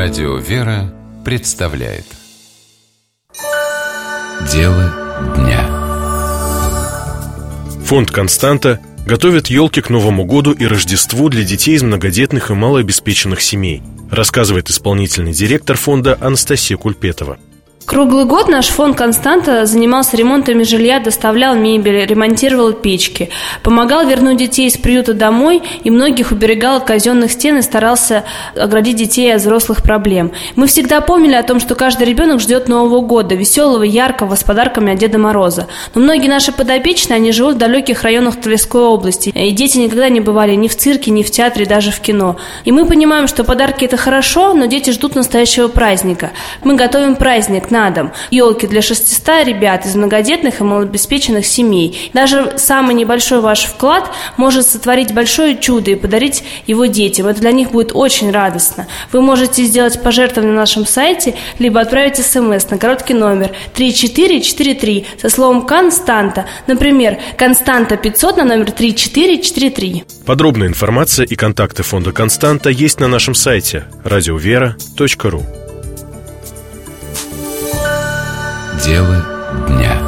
Радио «Вера» представляет Дело дня. Фонд «Константа» готовит елки к Новому году и Рождеству для детей из многодетных и малообеспеченных семей, рассказывает исполнительный директор фонда Анастасия Кульпетова. Круглый год наш фонд «Константа» занимался ремонтами жилья, доставлял мебель, ремонтировал печки, помогал вернуть детей из приюта домой и многих уберегал от казенных стен и старался оградить детей от взрослых проблем. Мы всегда помнили о том, что каждый ребенок ждет Нового года, веселого, яркого, с подарками от Деда Мороза. Но многие наши подопечные, они живут в далеких районах Тверской области, и дети никогда не бывали ни в цирке, ни в театре, даже в кино. И мы понимаем, что подарки – это хорошо, но дети ждут настоящего праздника. Мы готовим праздник на дом. Елки для 600 ребят из многодетных и малообеспеченных семей. Даже самый небольшой ваш вклад может сотворить большое чудо и подарить его детям. Это для них будет очень радостно. Вы можете сделать пожертвование на нашем сайте, либо отправить СМС на короткий номер 3443 со словом «Константа». Например, «Константа 500» на номер 3443. Подробная информация и контакты фонда «Константа» есть на нашем сайте radiovera.ru. Дело дня.